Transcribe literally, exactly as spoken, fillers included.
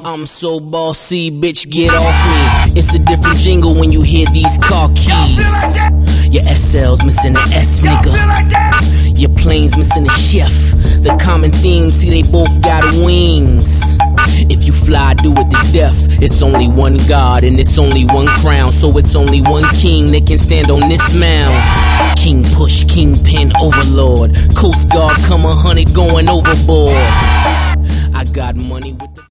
I'm so bossy, bitch, get off me. It's a different jingle when you hear these car keys. Your S L's missing the S, nigga. Your plane's missing the chef. The common theme, see they both got wings. If you fly, do it to death. It's only one God and it's only one crown, so it's only one king that can stand on this mound. King push, kingpin, overlord. Coast Guard come a hundred going overboard. I got money with the